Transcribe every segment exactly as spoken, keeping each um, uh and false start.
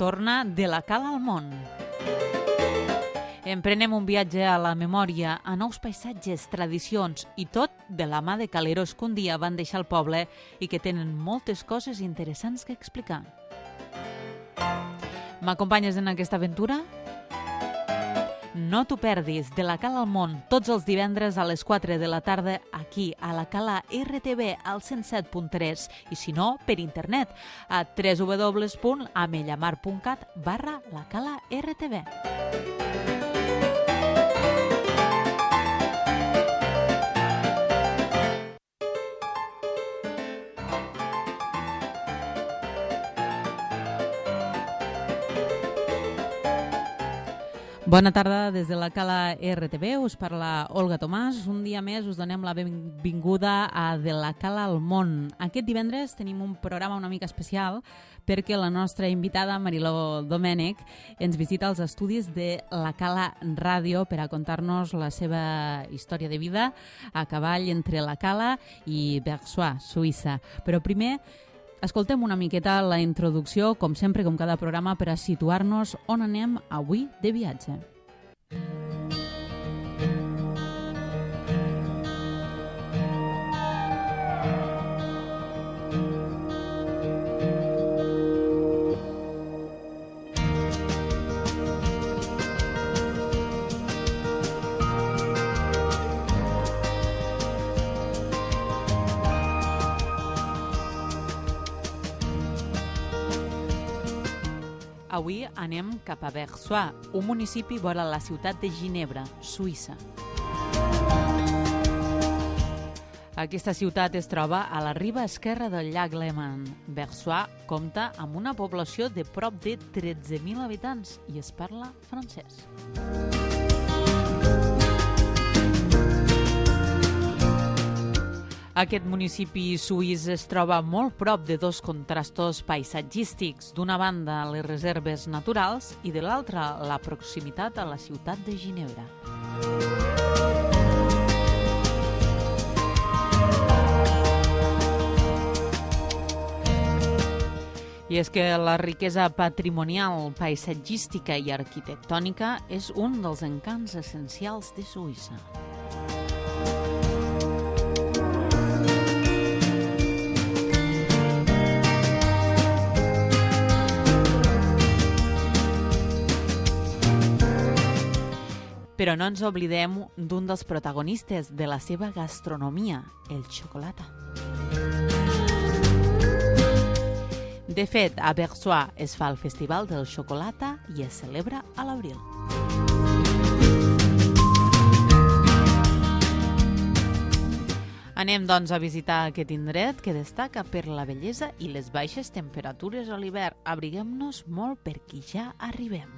torna de la cala al món. Emprenem un viatge a la memòria, a nous paisatges, tradicions i tot de la mà de caleros que un dia van deixar el poble i que tenen moltes coses interessants que explicar. M'acompanyes en aquesta aventura? No t'ho perdis, de la cala al món, tots els divendres a les quatre de la tarda aquí, a la cala R T V al cent set punt tres i si no, per internet a w w w punt amellamar punt cat barra la cala R T V. Bona tarda des de la cala R T V, us parla Olga Tomàs. Un dia més us donem la benvinguda a De la cala al món. Aquest divendres tenim un programa una mica especial perquè la nostra invitada, Mariló Domènech, ens visita als estudis de la Cala Ràdio per a contar-nos la seva història de vida a cavall entre la Cala i Versoix, Suïssa. Però primer escoltem una miqueta la introducció, com sempre, com cada programa, per a situar-nos on anem avui de viatge. Avui anem cap a Versoix, un municipi vora la ciutat de Ginebra, Suïssa. Aquesta ciutat es troba a la riba esquerra del llac Léman. Versoix compta amb una població de prop de tretze mil habitants i es parla francès. Aquest municipi suís es troba molt prop de dos contrastos paisatgístics. D'una banda, les reserves naturals i de l'altra, la proximitat a la ciutat de Ginebra. I és que la riquesa patrimonial, paisatgística i arquitectònica és un dels encants essencials de Suïssa. Però no ens oblidem d'un dels protagonistes de la seva gastronomia, el xocolata. De fet, a Versoix es fa el Festival del Xocolata i es celebra a l'abril. Anem, doncs, a visitar aquest indret que destaca per la bellesa i les baixes temperatures a l'hivern. Abriguem-nos molt perquè ja arribem.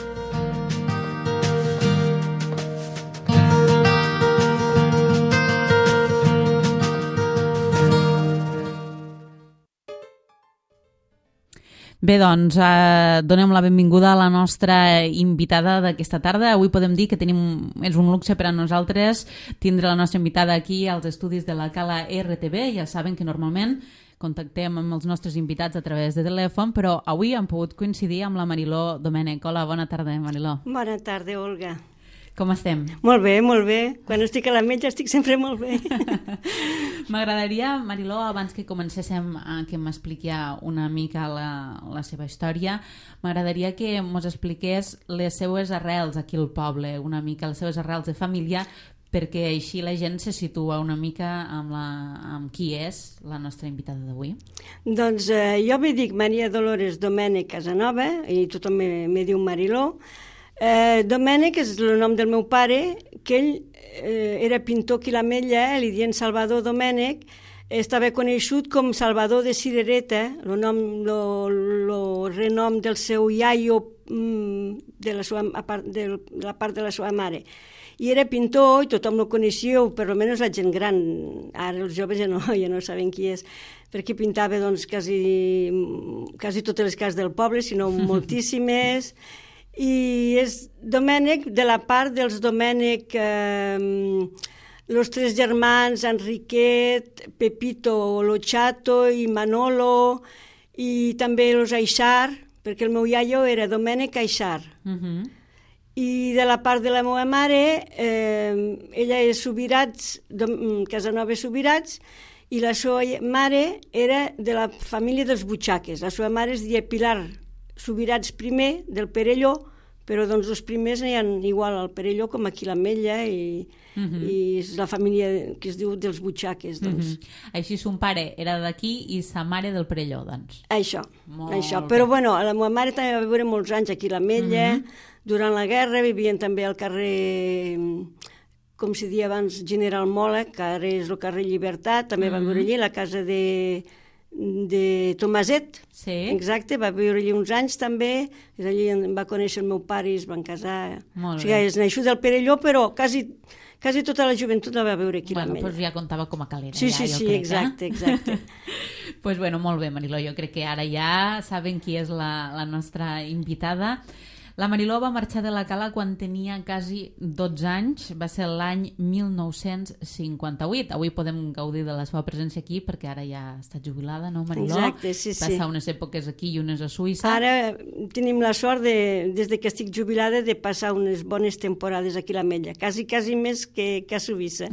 Bé, doncs, eh, donem la benvinguda a la nostra invitada d'aquesta tarda. Avui podem dir que tenim, és un luxe per a nosaltres tindre la nostra invitada aquí als estudis de la Cala R T V. Ja saben que normalment contactem amb els nostres invitats a través de telèfon, però avui hem pogut coincidir amb la Mariló Domènech. Hola, bona tarda, Mariló. Bona tarda, Olga. Com estem? Molt bé, molt bé. Quan estic a la metge estic sempre molt bé. M'agradaria, Mariló, abans que comencéssim a que m'expliqui una mica la, la seva història, m'agradaria que ens expliqués les seues arrels aquí al poble, una mica les seues arrels de família, perquè així la gent se situa una mica amb, la, amb qui és la nostra invitada d'avui. Doncs eh, jo me dic Maria Dolores Domènech Casanova i tothom me, me diu Mariló. Eh, Domènech és el nom del meu pare, que ell eh, era pintor aquí a l'Ametlla, li diuen Salvador Domènech, estava coneixut com Salvador de Cirereta, el nom, lo, lo renom del seu iaio mm, de, la seva, de la part de la seva mare. I era pintor i tothom lo coneixíeu, per almenys la gent gran. Ara els joves ja no, ja no saben qui és, perquè pintava doncs, quasi, quasi totes les cases del poble, sinó moltíssimes. I és Domènech de la part dels Domènech, eh, los tres germans, Enriquet, Pepito Lochato i Manolo, i també los Aixar, perquè el meu iaio era Domènec Caixar. Uh-huh. I de la part de la meva mare, eh, ella és Subirats, Casanova Subirats, i la seva mare era de la família dels Butxaques. La seva mare es deia Pilar Subirats primer, del Perelló, però doncs els primers n'hi ha igual al Perelló com aquí l'Ametlla i, uh-huh. i és la família que es diu dels Butxaques. Doncs. Uh-huh. Així son pare era d'aquí i sa mare del Perelló, doncs. Això, Molt això. bé. Però bueno, la meva mare també va viure molts anys aquí a l'Ametlla, uh-huh. durant la guerra vivien també al carrer, com se dia abans, General Mola, que ara és el carrer Llibertat, també uh-huh. va viure allí, la casa de... de Tomaset, sí. Exacte, va viure allí uns anys també, i allí va conèixer el meu pare i es van casar. Molt o sigui, és naixut del Perelló, però quasi, quasi tota la joventut la va viure aquí bueno, a l'Ametlla. Doncs ja comptava com a calera. Sí, ja, sí, jo sí, crec, exacte, eh? exacte. pues bueno, molt bé, Mariló, jo crec que ara ja saben qui és la, la nostra invitada. La Mariló va marxar de la Cala quan tenia quasi dotze anys, va ser l'any mil nou-cents cinquanta-vuit. Avui podem gaudir de la seva presència aquí perquè ara ja està jubilada, no, Mariló? Exacte, sí, sí. Passar unes èpoques aquí i unes a Suïssa. Ara tenim la sort, de, des de que estic jubilada, de passar unes bones temporades aquí a l'Ametlla, quasi, quasi més que, que a Suïssa.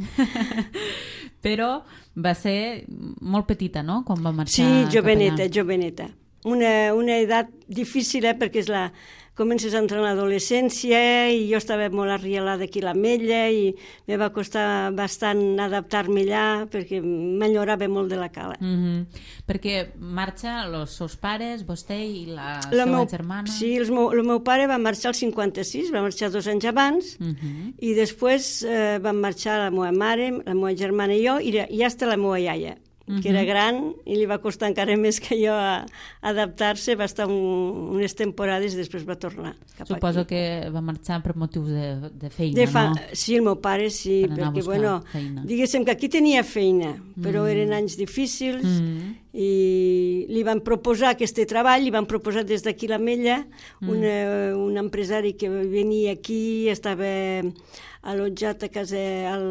Però va ser molt petita, no?, quan va marxar. Sí, joveneta, joveneta. Una, una edat difícil, eh, perquè és la... comences a entrar en l'adolescència i jo estava molt arrialada aquí a l'Ametlla i me va costar bastant adaptar-me allà perquè m'enyorava molt de la Cala. Mm-hmm. Perquè marxa els seus pares, vostè i la, la seva meu, germana... Sí, el meu, el meu pare va marxar al cinquanta-sis, va marxar dos anys abans, mm-hmm. i després eh, van marxar la meva mare, la meva germana i jo, i ja està la meva iaia, que uh-huh. era gran i li va costar encara més que jo a, a adaptar-se, va estar un, unes temporades i després va tornar cap Suposo aquí. que va marxar per motius de, de feina, de fa... no? Sí, el meu pare sí, per perquè, bueno, feina. Diguéssim que aquí tenia feina, però mm. eren anys difícils mm. i li van proposar aquest treball, li van proposar des d'aquí a l'Ametlla mm. una, un empresari que venia aquí, estava allotjat a casa... Al,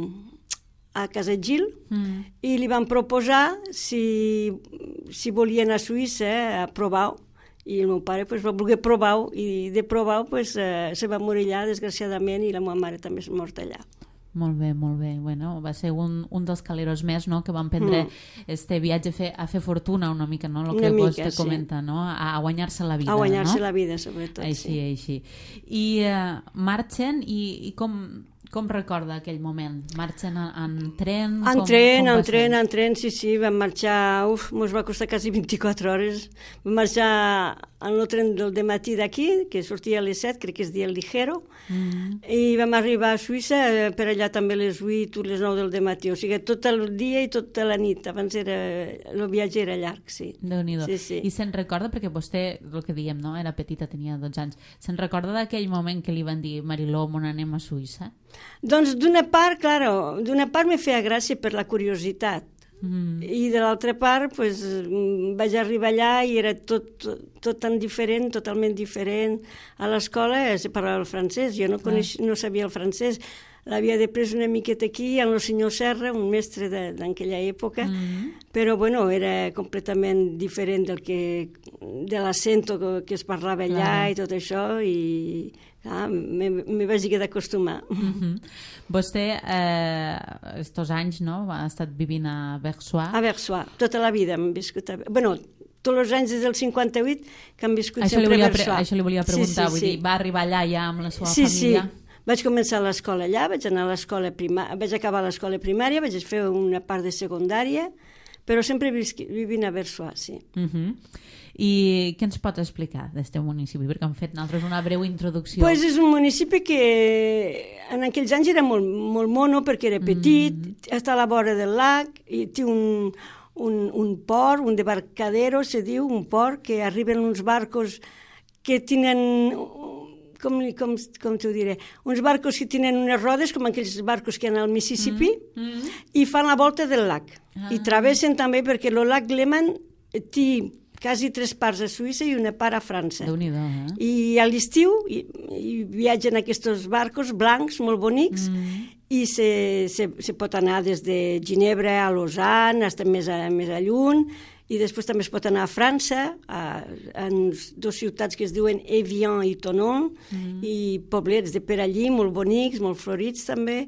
a Casa Gil, mm. i li van proposar si, si volia anar a Suïssa eh, a provar-ho. I el meu pare pues, va voler provar-ho, i de provar-ho pues, eh, se va morir allà, desgraciadament, i la meva mare també és morta allà. Molt bé, molt bé. Bueno, va ser un, un dels caleros més, no?, que van prendre mm. este viatge a fer, a fer fortuna una mica, no?, el que vostè sí. comenta, no?, a, a guanyar-se la vida. A guanyar-se no? la vida, sobretot, així, sí. Així, I uh, marxen, i, i com, com recorda aquell moment? Marxen en, en tren? En com, tren, com en tren, en tren, sí, sí, vam marxar, uf, mos va costar quasi vint-i-quatre hores. Vam marxar en el tren del dematí d'aquí, que sortia a les set, crec que es dia el Ligero, mm. i vam arribar a Suïssa per allà també a les vuit o les nou del dematí, o sigui, tot el dia i tota la nit, abans era, el viatge era llarg, sí. Déu-n'hi-do. Sí, sí. I se'n recorda, perquè vostè, el que diem, no?, era petita, tenia dotze anys, se'n recorda d'aquell moment que li van dir, Mariló, on anem a Suïssa? Doncs d'una part, claro, d'una part me feia gràcia per la curiositat, mm. i de l'altra part pues, vaig arribar allà i era tot, tot, tot tan diferent, totalment diferent. A l'escola se parlava el francès, jo no, coneix, no sabia el francès, l'havia després una miqueta aquí amb el senyor Serra, un mestre d'aquella època, mm. però bueno, era completament diferent del que, de l'accent que es parlava allà, clar. I tot això, i ah, me, me vaig haver d'acostumar. Mm-hmm. Vostè, eh, estos anys, no?, ha estat vivint a Versoix. A Versoix, tota la vida hem viscut a... Bueno, tots els anys des del cinquanta-vuit que hem viscut això sempre a Versoix. Pre- això li volia preguntar, sí, sí, vull sí. dir, va arribar allà ja amb la seva sí, família? Sí, vaig començar a l'escola allà, vaig anar a l'escola primària, vaig acabar l'escola primària, vaig fer una part de secundària, però sempre visqui, vivint a Versoix, sí. Uh-huh. I què ens pot explicar d'este municipi? Perquè han fet nosaltres una breu introducció. Pues és un municipi que en aquells anys era molt, molt mono perquè era petit, mm. està a la vora del lac, i té un, un, un port, un debarcadero, se diu, un port, que arriben uns barcos que tenen... Com, com, com t'ho diré, uns barcos que tenen unes rodes, com aquells barcos que hi ha al Mississippi, mm, mm. i fan la volta del lac. Ah. I travessen també, perquè el lac Léman té quasi tres parts a Suïssa i una part a França. Déu-n'hi-do, eh? I a l'estiu i, i viatgen aquests barcos blancs, molt bonics, mm. i se, se, se pot anar des de Ginebra a Lausanne, fins més a, més a lluny, i després també es pot anar a França, a, en dues ciutats que es diuen Evian i Tonon, mm. i poblets de per allí, molt bonics, molt florits també,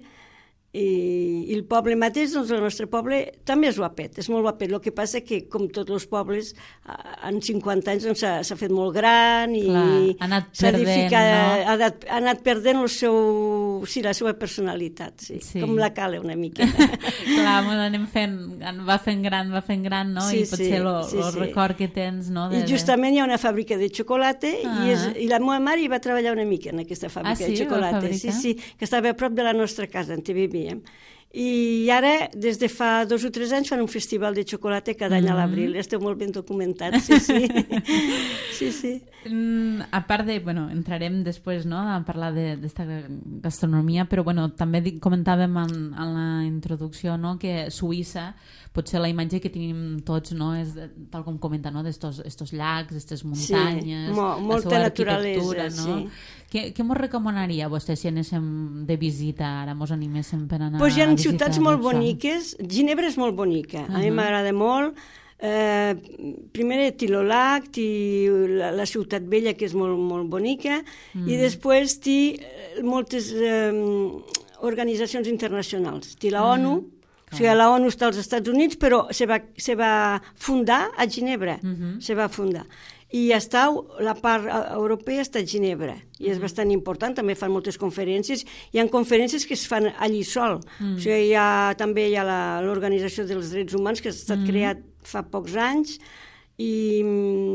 i, i el poble mateix, doncs el nostre poble també és guapet, és molt guapet. El que passa que, com tots els pobles, en cinquanta anys doncs, s'ha fet molt gran i Clar, ha anat perdent, ficat, no? ha, anat, ha anat perdent el seu, sí, la seva personalitat, sí, sí. com la Cala una mica. Clar, anem fent, va fent gran, va fent gran, no? Sí, I potser el sí, sí, sí. record que tens, no? De, I justament hi ha una fàbrica de xocolata ah. i, és, i la meva mare hi va treballar una mica en aquesta fàbrica ah, sí? de xocolata. Sí, sí, que estava a prop de la nostra casa, on vivíem. I ara, des de fa dos o tres anys, fan un festival de xocolata cada any mm. a l'abril. Esteu molt ben documentats, sí, sí. sí, sí. Mm, a part de, bueno, entrarem després, no?, a parlar d'esta gastronomia, però, bueno, també comentàvem en, en la introducció, no?, que Suïssa, potser la imatge que tenim tots, no?, és de, tal com comenta, no?, d'estos estos llacs, d'estes muntanyes, sí, mo, molta la naturalesa, no? sí. Què, què mos recomanaria vostè si anéssim de visita, ara mos animéssim per anar pues hi ha a visitar? Ciutats molt boniques. Ginebra és molt bonica. Uh -huh. A mi m'agrada molt. Eh, primer Tilolac, i la, la Ciutat Vella, que és molt, molt bonica, mm. i després té moltes eh, organitzacions internacionals. Té la ONU, mm. o sigui, la ONU està als Estats Units, però se va, se va fundar a Ginebra. Mm -hmm. Se va fundar. I està, la part europea està a Ginebra, i és bastant important, també fan moltes conferències. Hi ha conferències que es fan allí sol. Mm. O sigui, hi ha, també hi ha l'Organització dels Drets Humans, que ha estat mm. creat fa pocs anys, i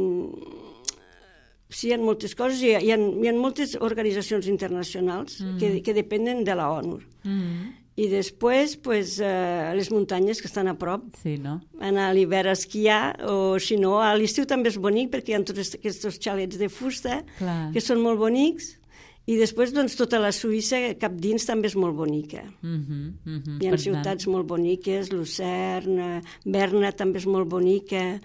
sí, hi ha moltes coses, hi ha, hi ha, hi ha moltes organitzacions internacionals mm. que, que depenen de la ONU. Mm. I després, pues, eh, les muntanyes que estan a prop. Sí, no? Anar a l'hivern a esquiar, o si no, a l'estiu també és bonic, perquè hi ha tots aquests xalets de fusta, Clar. que són molt bonics. I després, doncs, tota la Suïssa, cap dins, també és molt bonica. Uh-huh, uh-huh, Hi ha ciutats tant. molt boniques, Lucerne, Berna també és molt bonica,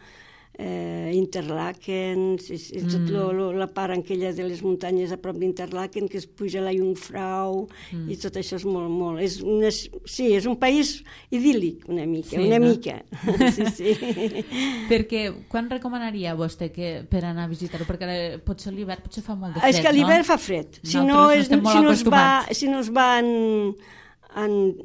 eh, Interlaken, i, i tot mm. lo, lo, la part aquella de les muntanyes a prop d'Interlaken, que es puja la Jungfrau, mm. i tot això és molt, molt... És una, sí, és un país idíl·lic, una mica, sí, una no? mica. sí, sí. Perquè quan recomanaria vostè que per anar a visitar-ho? Perquè potser l'hivern potser fa molt de fred, no? És que l'hivern no? fa fred. Si no, és, si, no es va, si no es va en... en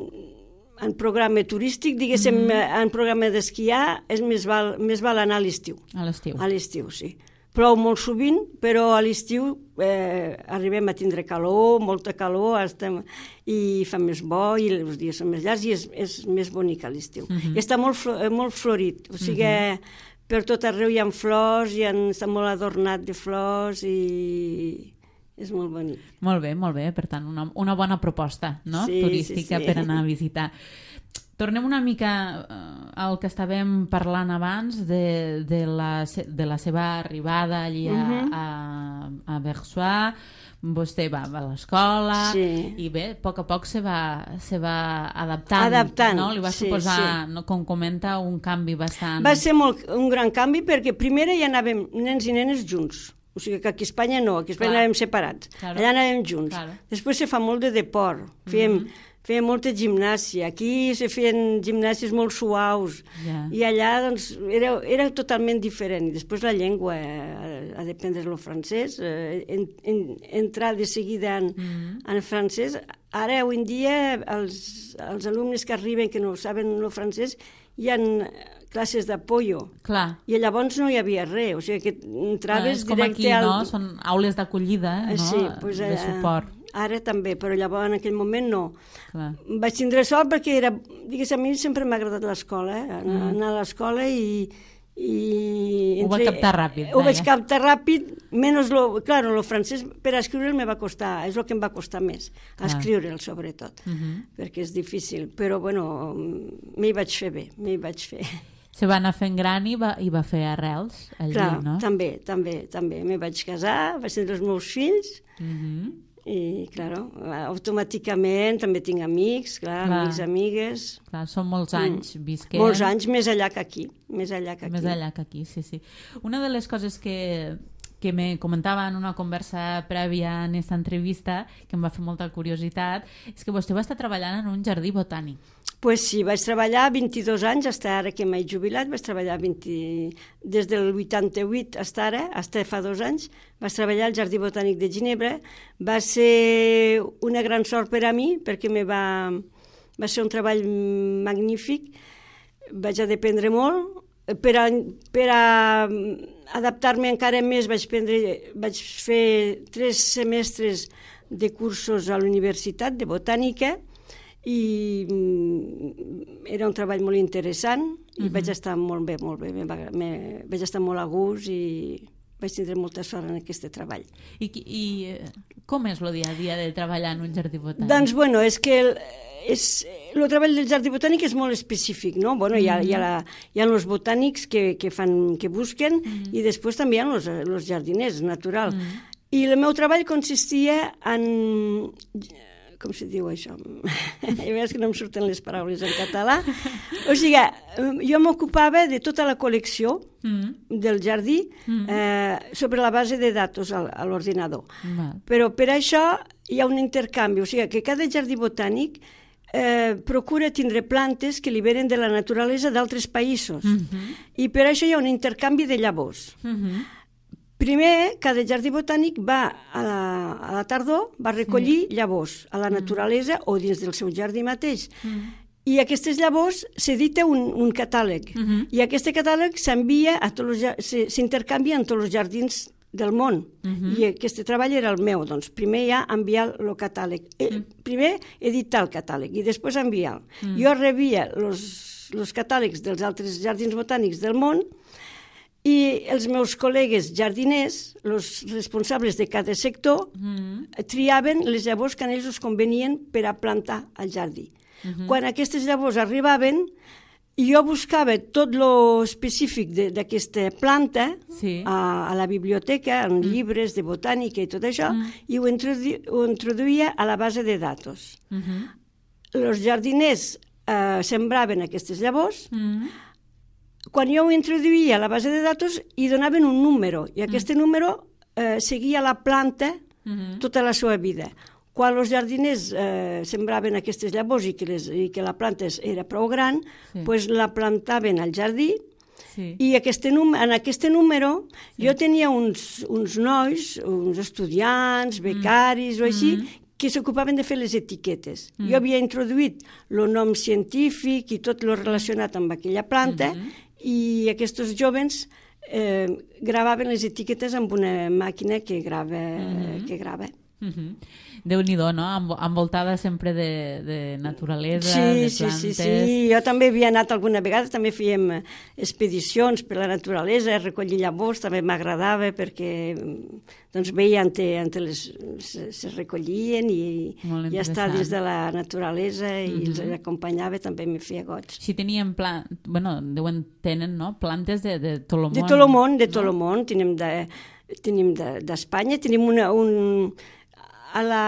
en programa turístic, diguéssim, mm. en programa d'esquiar, és més val, més val anar a l'estiu. A l'estiu. A l'estiu, sí. Plou molt sovint, però a l'estiu eh, arribem a tindre calor, molta calor, estem, i fa més bo, i els dies són més llargs, i és, és més bonic a l'estiu. Mm -hmm. I està molt, molt florit, o sigui, mm -hmm. per tot arreu hi ha flors, i està molt adornat de flors, i... és molt bonic. Molt bé, molt bé. Per tant, una, una bona proposta, no? Sí, turística sí, sí. per anar a visitar. Tornem una mica al que estàvem parlant abans de, de, la, de la seva arribada allí a, uh-huh. a, a Versoix. Vostè va, va a l'escola sí. i bé, a poc a poc se va, se va adaptant, adaptant, no? Li va sí, suposar, sí. no, com comenta, un canvi bastant... Va ser molt, un gran canvi, perquè primer ja anàvem nens i nenes junts. O sigui que aquí a Espanya no, aquí a Espanya Clar. anàvem separats. Claro. Allà anàvem junts. Claro. Després se fa molt de deport. Fèiem, mm -hmm. fèiem molta gimnàsia. Aquí se feien gimnàsies molt suaus. Yeah. I allà, doncs, era, era totalment diferent. I després la llengua, eh, a dependre del francès, eh, en, en, entrar de seguida en, mm -hmm. en francès. Ara, avui en dia, els, els alumnes que arriben, que no saben el francès, hi ha classes d'apoyo. Clar. I llavors no hi havia res, o sigui que entraves directe al... És com aquí, al... no? Són aules d'acollida, no? Sí, pues, de suport. Ara també, però llavors en aquell moment no. Clar. Vaig tindre sort perquè era, digues, a mi sempre m'ha agradat l'escola, eh? Anar, mm. anar a l'escola i... I ho va captar ràpid. Ho vaig captar ràpid, menys lo, claro, el francès per escriure'l me va costar, és el que em va costar més, escriure'l sobretot, uh -huh. perquè és difícil, però bueno, m'hi vaig fer bé, m'hi vaig fer. Se va anar fent gran i va, i va fer arrels allí, Clar, no? també, també, també. M'hi vaig casar, vaig tenir els meus fills, uh -huh. i, claro, automàticament també tinc amics, clar, clar. amics, amigues. Clar, són molts anys mm. visquent. Molts anys, més allà que aquí, més allà que aquí. Més allà que aquí, sí, sí. Una de les coses que, que me comentava en una conversa prèvia en aquesta entrevista, que em va fer molta curiositat, és que vostè va estar treballant en un jardí botànic. Pues sí, vaig treballar vint-i-dos anys, fins ara que m'he jubilat, vaig treballar vint... des del vuitanta-vuit fins ara, fins fa dos anys, vaig treballar al Jardí Botànic de Ginebra. Va ser una gran sort per a mi, perquè me va... va ser un treball magnífic, vaig aprendre molt. Per a, per a adaptar-me encara més vaig, prendre, vaig fer tres semestres de cursos a la universitat de botànica, i era un treball molt interessant i uh-huh. vaig estar molt bé, molt bé, me, me, vaig estar molt a gust i vaig tindre molta sort en aquest treball. I, i com és el dia a dia de treballar en un jardí botànic? Doncs, bueno, és que el, és, el treball del jardí botànic és molt específic, no? Bueno, hi ha, hi ha, la, hi ha els botànics que, que, fan, que busquen uh-huh. i després també hi ha els, els jardiners, natural. Uh-huh. I el meu treball consistia en... com se diu això? I veus que no em surten les paraules en català. O sigui, jo m'ocupava de tota la col·lecció mm. del jardí mm. eh, sobre la base de datos a, a l'ordinador. Mm. Però per això hi ha un intercanvi, o sigui, que cada jardí botànic eh, procura tindre plantes que li venen de la naturalesa d'altres països. Mm-hmm. I per això hi ha un intercanvi de llavors. Mm-hmm. Primer, cada jardí botànic va a la, a la tardor, va recollir sí. llavors a la naturalesa mm. o dins del seu jardí mateix. Mm. I aquestes llavors s'edita un, un catàleg. Mm-hmm. I aquest catàleg s'envia a tots els, s'intercanvia en tots els jardins del món. Mm-hmm. I aquest treball era el meu. Doncs primer ja enviar el catàleg. Mm. Primer editar el catàleg i després enviar. Mm. Jo rebia els catàlegs dels altres jardins botànics del món i els meus col·legues jardiners, els responsables de cada sector, mm. triaven les llavors que a ells els convenien per a plantar al jardí. Mm-hmm. Quan aquestes llavors arribaven, jo buscava tot lo específic d'aquesta planta sí. a, a la biblioteca, en mm. llibres de botànica i tot això, mm. i ho, introdu ho introduïa a la base de datos. Mm-hmm. Els jardiners eh, sembraven aquestes llavors, mm. quan jo ho introduïa a la base de datos, hi donaven un número, i aquest mm. número eh, seguia la planta mm-hmm. tota la seva vida. Quan els jardiners eh, sembraven aquestes llavors i que, les, i que la planta era prou gran, sí. pues la plantaven al jardí, sí. i aquest en aquest número sí. jo tenia uns, uns nois, uns estudiants, becaris mm. o així, mm. que s'ocupaven de fer les etiquetes. Mm. Jo havia introduït el nom científic i tot el relacionat amb aquella planta, mm-hmm. i aquests jovens eh, gravaven les etiquetes amb una màquina que grava. Mm-hmm. que grava. Mm-hmm. Déu-n'hi-do, no? Envoltada sempre de, de naturalesa, sí, de sí, plantes... Sí, sí, sí. Jo també havia anat alguna vegada, també fèiem expedicions per la naturalesa, recollir llavors, també m'agradava perquè doncs, veia on, on les, se, se recollien i, i estar dins de la naturalesa i mm-hmm. els acompanyava, també me feia goig. Si tenien plan... bueno, deuen tenen, no? Plantes de, de tot el món. De tot el món, de tot el món. Tenim de, tenim d'Espanya, tenim una, un... a la,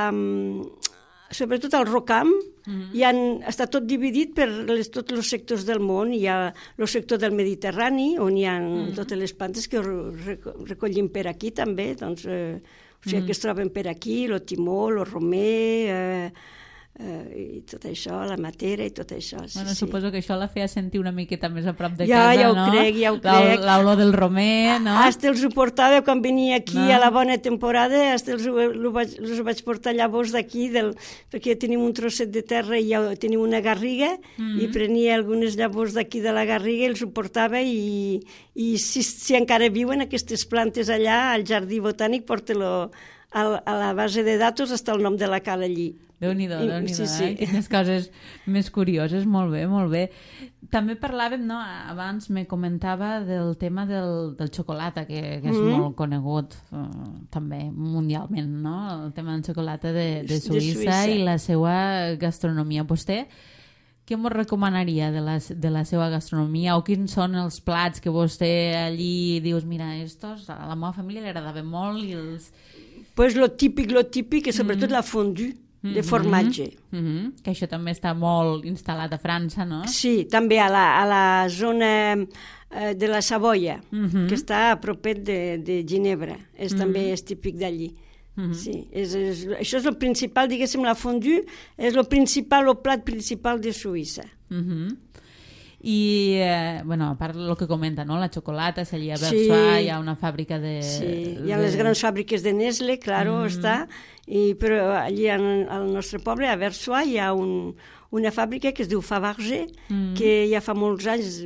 sobretot al Rocam, mm-hmm. hi han, està tot dividit per les, tots els sectors del món. Hi ha el sector del Mediterrani, on hi ha mm-hmm. totes les plantes que recollim per aquí també, doncs, eh, o sigui, mm-hmm. que es troben per aquí, el timó, el romer, eh, eh, i tot això, la matera i tot això. Sí, bueno, sí. Suposo que això la feia sentir una miqueta més a prop de ja, casa, ja ho no? crec, ja ho crec. L'olor del romer, no? Hasta els ho portava quan venia aquí no. a la bona temporada, hasta els, els, vaig, els vaig portar llavors d'aquí, perquè tenim un trosset de terra i ja tenim una garriga, mm-hmm. i prenia algunes llavors d'aquí de la garriga, els ho portava i, i si, si encara viuen aquestes plantes allà, al jardí botànic, porta-lo a, a la base de datos, està el nom de la cala allí. Déu-n'hi-do, Déu-n'hi-do, sí, sí. eh? Quines coses més curioses, molt bé, molt bé. També parlàvem, no? Abans me comentava del tema del, del xocolata, que, que és mm-hmm. molt conegut uh, també mundialment, no? El tema del xocolata de, de, Suïssa, de Suïssa i la seva gastronomia. Vostè què ens recomanaria de la, de la seva gastronomia o quins són els plats que vostè allí dius, mira, estos a la meva família li agradaven molt i els... Pues lo típic, lo típic, i sobretot mm. la fondue de formatge. Mm-hmm. Que això també està molt instal·lat a França, no? Sí, també a la, a la zona eh, de la Savoia, mm-hmm. que està a propet de, de Ginebra. És, mm-hmm. També és típic d'allí. Mm-hmm. Sí, és, és, això és el principal, diguéssim, la fondue és el principal, el plat principal de Suïssa. Mm-hmm. I, eh, bueno, a part del que comenta, no? La xocolata, allà a Versoix sí. Hi ha una fàbrica de... Sí, hi ha de... les grans fàbriques de Nestlé, claro, mm-hmm. està, i, però allí al nostre poble, a Versoix, hi ha un, una fàbrica que es diu Fabergé, mm-hmm. que ja fa molts anys,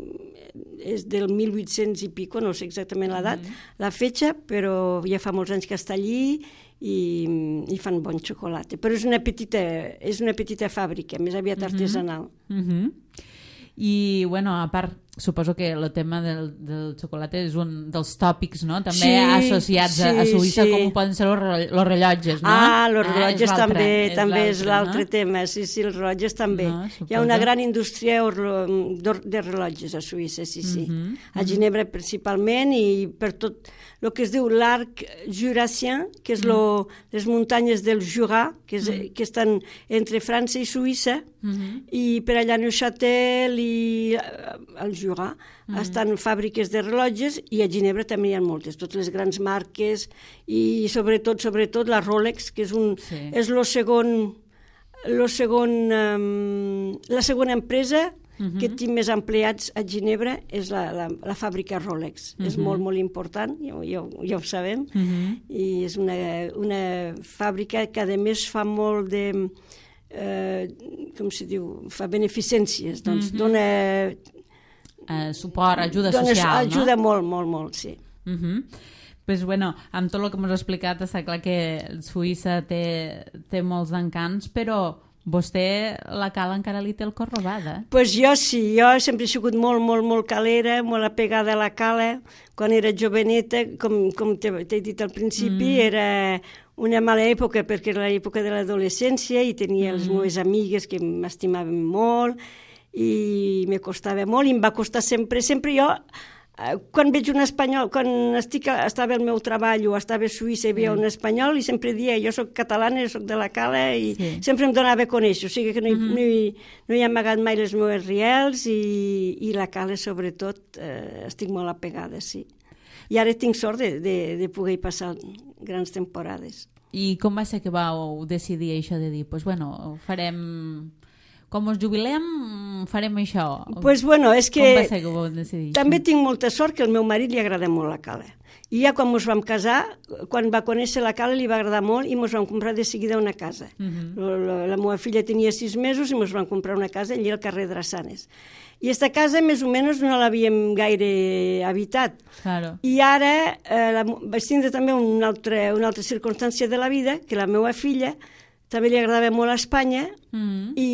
és del mil vuit-cents i pico, no sé exactament l'edat, mm-hmm. la fetge, però ja fa molts anys que està allí i, i fan bon xocolata. Però és una petita, és una petita fàbrica, més aviat mm-hmm. artesanal. Mm-hmm. I, bueno, a part, suposo que el tema del, del xocolata és un dels tòpics, no? També sí, associats sí, a, a Suïssa, sí. Com poden ser els rellotges, no? Ah, els rellotges ah, també, és també és l'altre no? tema, sí, sí, els rellotges també. No, hi ha una gran indústria de rellotges a Suïssa, sí, sí. Mm-hmm. A Ginebra principalment i per tot el que es diu l'arc jurassien, que és mm. lo, les muntanyes del Jura, que, és, mm. que estan entre França i Suïssa, mm-hmm. i per allà Neuchâtel i el Jura mm. estan fàbriques de rellotges i a Ginebra també hi ha moltes, totes les grans marques i sobretot, sobretot la Rolex, que és, un, sí. és lo segon, lo segon, um, la segona empresa uh-huh. que té més empleats a Ginebra és la, la, la fàbrica Rolex. Uh-huh. És molt, molt important, ja, ja, ja ho sabem, uh-huh. i és una, una fàbrica que a més fa molt de... Eh, com se diu? Fa beneficències, doncs uh-huh. dona... Uh, suport, ajuda dona, social, ajuda no? molt, molt, molt, sí. Uh-huh. Pues bueno, amb tot el que m'has explicat està clar que Suïssa té, té molts encants, però vostè la cala encara li té el cor robada. Pues jo sí, jo sempre he sigut molt, molt, molt calera, molt apegada a la cala. Quan era joveneta, com, com t'he dit al principi, mm. era una mala època perquè era l'època de l'adolescència i tenia mm. les meves amigues que m'estimaven molt i me costava molt i em va costar sempre, sempre jo, quan veig un espanyol, quan estic, estava al meu treball o estava a Suïssa i veia mm. un espanyol i sempre dia, jo soc catalana, soc de la cala i sí. sempre em donava a conèixer, o sigui que no, mm-hmm. no, he, no he amagat mai les meves riels i, i la cala sobretot eh, estic molt apegada, sí. I ara tinc sort de, de, de poder passar grans temporades. I com va ser que vau decidir això de dir, doncs pues bueno, farem... Com us jubilem, farem això. Pues bueno, és que, com va ser que ho vau decidir? També tinc molta sort que al meu marit li agrada molt la cala. I ja quan ens vam casar, quan va conèixer la cala li va agradar molt i ens vam comprar de seguida una casa. Uh-huh. la, la, la meva filla tenia sis mesos i ens vam comprar una casa allà al carrer Drassanes. I aquesta casa més o menys no l'havíem gaire habitat. Claro. I ara eh, la, vaig tindre també una altra, una altra circumstància de la vida, que la meva filla també li agradava molt a Espanya uh-huh. i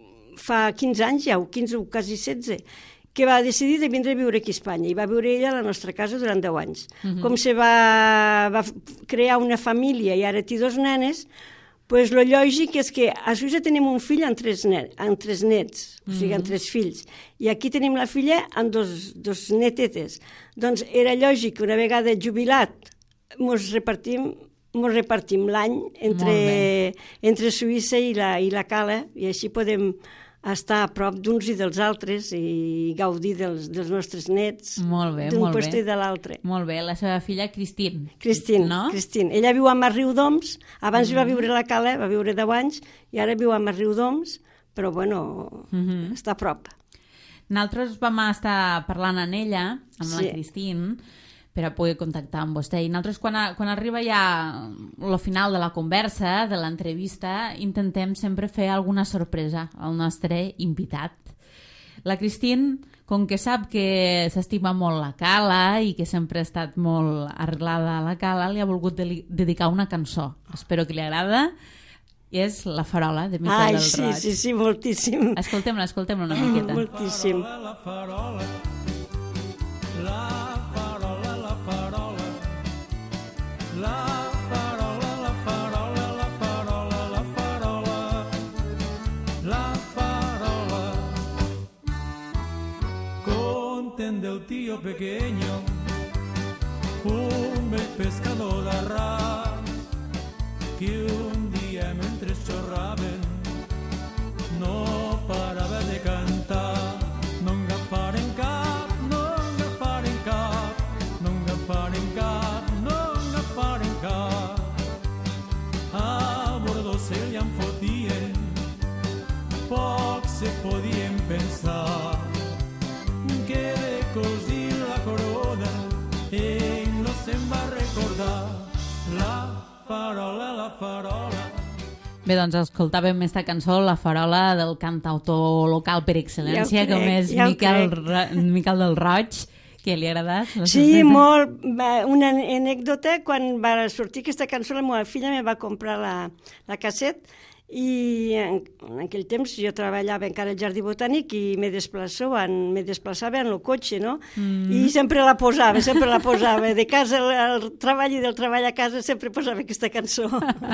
fa quinze anys ja, o quinze o quasi setze, que va decidir de vindre a viure aquí a Espanya i va viure ella a la nostra casa durant deu anys. Uh-huh. Com se va, va crear una família i ara té dos nenes, pues lo lògic és que a Suïssa tenim un fill amb tres, net, amb tres nets, o sigui, amb tres fills, i aquí tenim la filla amb dos, dos netetes. Doncs era lògic que una vegada jubilat mos repartim ens repartim l'any entre, entre Suïssa i la, i la cala i així podem estar a prop d'uns i dels altres i gaudir dels, dels nostres nets d'un lloc i de l'altre. Molt bé, la seva filla Christine. Christine, no? Christine. Ella viu a Masriudoms, abans mm-hmm. va viure a la cala, va viure deu anys i ara viu a Masriudoms, però bueno, mm-hmm. està a prop. Nosaltres vam estar parlant amb ella, amb sí. la Christine, per a poder contactar amb vostè. I nosaltres, quan, a, quan arriba ja el final de la conversa, de l'entrevista, intentem sempre fer alguna sorpresa al nostre invitat. La Christine, com que sap que s'estima molt la cala i que sempre ha estat molt arreglada a la cala, li ha volgut de- dedicar una cançó. Espero que li agrada. I és La farola, de Miquel Ai, del sí, Roig. sí, sí, moltíssim. Escoltem-la, escoltem-la una miqueta. Moltíssim. La farola, la farola, la farola, la farola, la farola, la farola, la farola, la farola. Conten del tío pequeño, un vell pescador d'arràs, que un dia mentre xorraven no parava de cantar. No agafaren cap, no agafaren cap, no agafaren cap, no agafaren cap. podien pensar que de cosir la corona ell no se'n va recordar. La farola, la farola. Bé, doncs escoltàvem aquesta cançó, La farola, del cantautor local per excel·lència, Ja ho crec, com és ja ho Miquel, crec. Ra- Miquel del Roig, que li ha agradat. la Sí, sorpresa. molt. Va, una anècdota, quan va sortir aquesta cançó, la meva filla me va comprar la, la casset i en, en aquell temps jo treballava encara al Jardí Botànic i me desplaçava, en, me desplaçava en el cotxe, no? Mm. I sempre la posava, sempre la posava. De casa al, al treball i del treball a casa sempre posava aquesta cançó.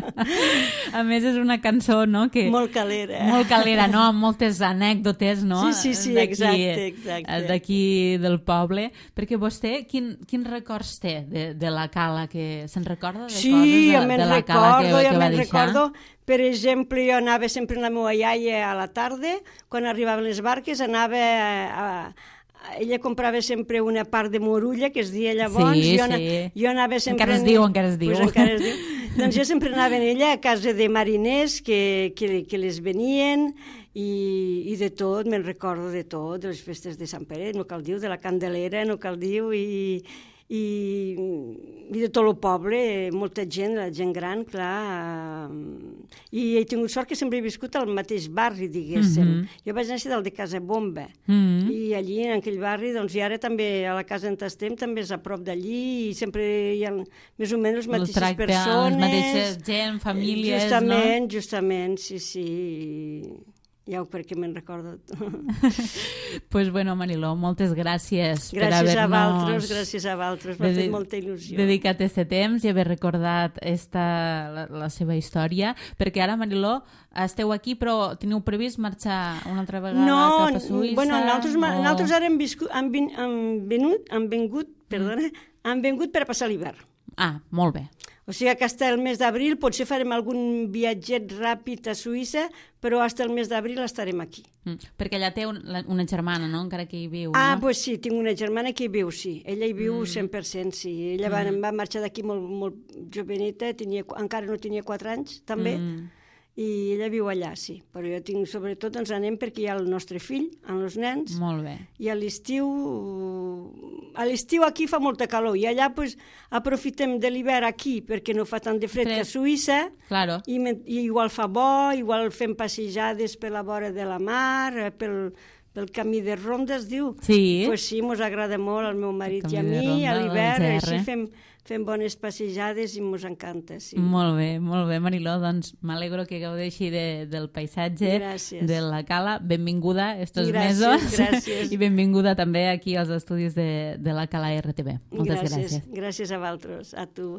A més, és una cançó, no?, que... Molt calera. Molt calera, no?, amb moltes anècdotes, no?, Sí, sí, sí, d'aquí- exacte, exacte. d'aquí del poble. Perquè vostè, quin, quins records té de, de la cala? Que se'n recorda de Sí, coses de, jo me'n de la cala que, recordo, que jo va me'n deixar? recordo. Per exemple, jo anava sempre amb la meva iaia a la tarda, quan arribaven les barques, anava a, a, ella comprava sempre una part de morulla, que es deia llavors. Sí, jo, ana, sí. jo anava sempre... Encara es diu, encara es diu. Pues encara es diu. Doncs jo sempre anava amb ella a casa de mariners que, que, que les venien i, i de tot, me'n recordo de tot, de les festes de Sant Pere, no cal dir, de la Candelera, no cal dir, i, i, i de tot el poble, molta gent, la gent gran, clar. I he tingut sort que sempre he viscut al mateix barri, diguéssim. Mm -hmm. Jo vaig néixer del de Casa Bomba, mm -hmm. i allí, en aquell barri, doncs, i ara també a la casa on estem, també és a prop d'allí, i sempre hi ha més o menys les mateixes tracte, persones. les mateixes gent, famílies, justament, no? Justament, sí, sí. Ja ho perquè me'n recordo. Pues bueno, Mariló, moltes gràcies, per Gràcies a haver-nos vosaltres, gràcies a vosaltres, m'ha fet molta il·lusió. dedicat aquest temps i haver recordat esta, la, la seva història, perquè ara, Mariló, esteu aquí, però teniu previst marxar una altra vegada no, cap a Suïssa? Bueno, nosaltres, o... nosaltres ara hem, viscut, hem, vin, hem, venut, hem vingut, perdona, hem vingut per a passar l'hivern. Ah, molt bé. O sigui que fins el mes d'abril potser farem algun viatget ràpid a Suïssa, però fins el mes d'abril estarem aquí. Mm, perquè allà té un, la, una germana, no?, encara que hi viu, Ah, no? doncs pues sí, tinc una germana que hi viu, sí. Ella hi viu mm. cent per cent, sí. Ella va, mm. va marxar d'aquí molt, molt joveneta, tenia, encara no tenia quatre anys, també, mm. i ella viu allà, sí. Però jo tinc, sobretot, ens anem perquè hi ha el nostre fill, amb els nens, Molt bé. i a l'estiu... A l'estiu aquí fa molta calor, i allà pues, aprofitem de l'hivern aquí, perquè no fa tant de fred, fred. que a Suïssa, Claro. i, i igual fa bo, igual fem passejades per la vora de la mar, pel, pel camí de Ronda, es diu. Sí. Pues sí, mos agrada molt al meu marit i a camí de mi, Ronda, a l'hivern, del així Gerre. fem, fem bones passejades i mos encanta, sí. Molt bé, molt bé, Mariló. Doncs m'alegro que gaudeixi de, del paisatge, Gràcies. de la cala. Benvinguda estos Gràcies, mesos. gràcies. I benvinguda també aquí als estudis de, de la Cala R T V. Moltes gràcies. Gràcies, gràcies a vosaltres, a tu.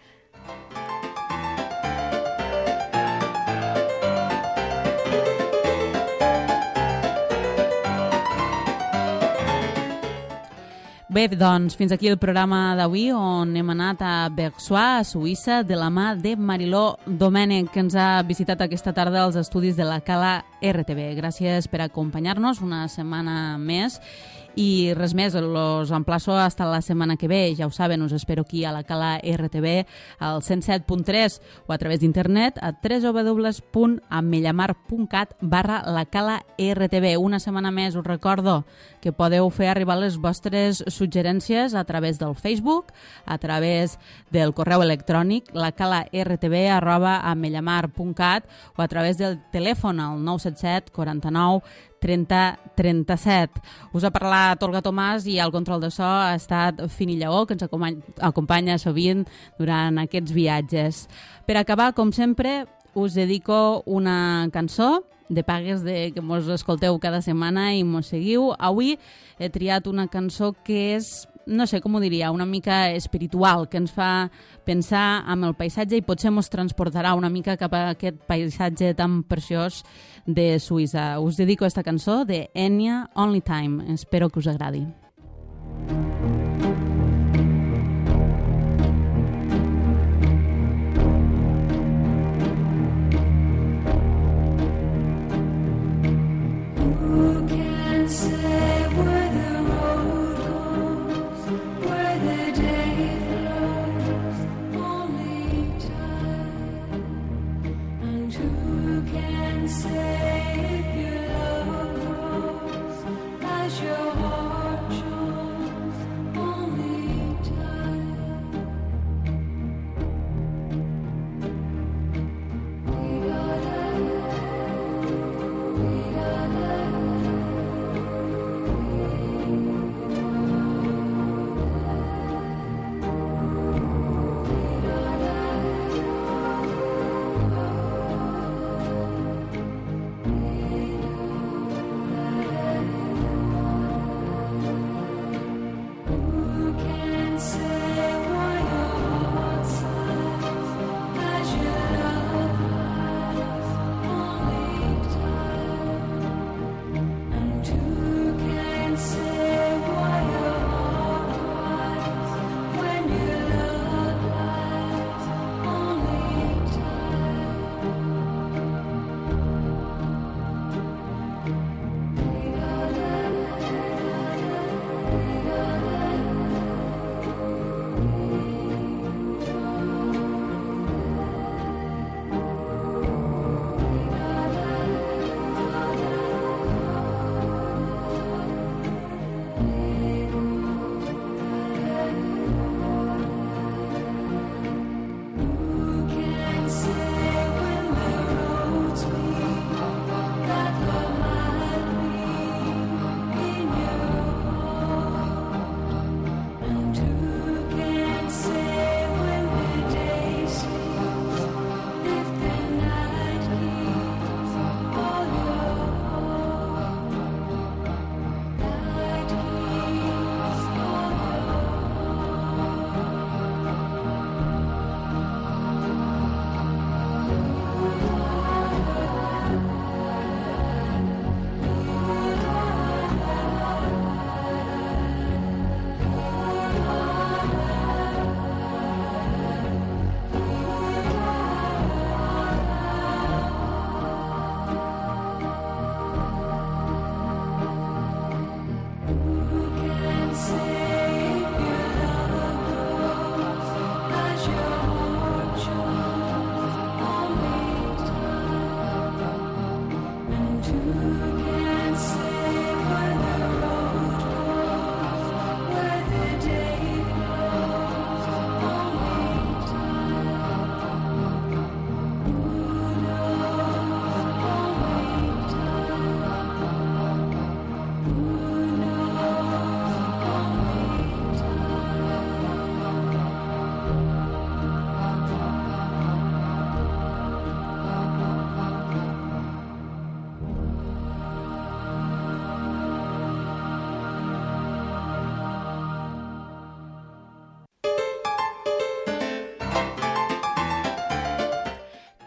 Bé, doncs, fins aquí el programa d'avui on hem anat a Versoix, a Suïssa, de la mà de Mariló Domènech, que ens ha visitat aquesta tarda als estudis de la Cala R T V. Gràcies per acompanyar-nos una setmana més i res més, los emplaço hasta la setmana que ve. Ja ho saben, us espero aquí a la Cala R T V al cent set punt tres o a través d'internet a w w w punt amellamar punt cat barra la Cala R T V. Una setmana més us recordo que podeu fer arribar les vostres suggerències a través del Facebook, a través del correu electrònic lacala.rtv arroba amellamar punt cat o a través del telèfon al nou set set quaranta-nou trenta trenta-set. Us ha parlat Olga Tomàs i al control de so ha estat Fini Lleó, que ens acompanya, acompanya sovint durant aquests viatges. Per acabar, com sempre, us dedico una cançó de pagues de que mos escolteu cada setmana i mos seguiu. Avui he triat una cançó que és, no sé com ho diria, una mica espiritual, que ens fa pensar en el paisatge i potser mos transportarà una mica cap a aquest paisatge tan preciós de Suïssa. Us dedico esta cançó de Enya, Only Time. Espero que us agradi. Save your love.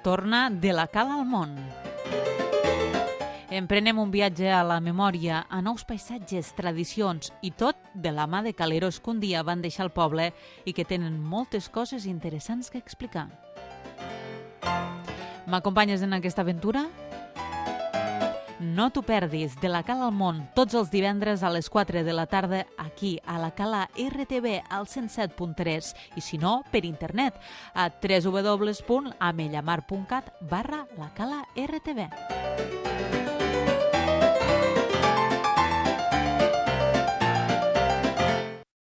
Torna de la Cala al món. Emprenem un viatge a la memòria, a nous paisatges, tradicions i tot de la mà de caleros que un dia van deixar el poble i que tenen moltes coses interessants que explicar. M'acompanyes en aquesta aventura? No t'ho perdis, de la Cala al món, tots els divendres a les quatre de la tarda aquí, a la Cala R T V al cent set punt tres i si no, per internet a w w w punt amellamar punt cat barra la Cala R T V.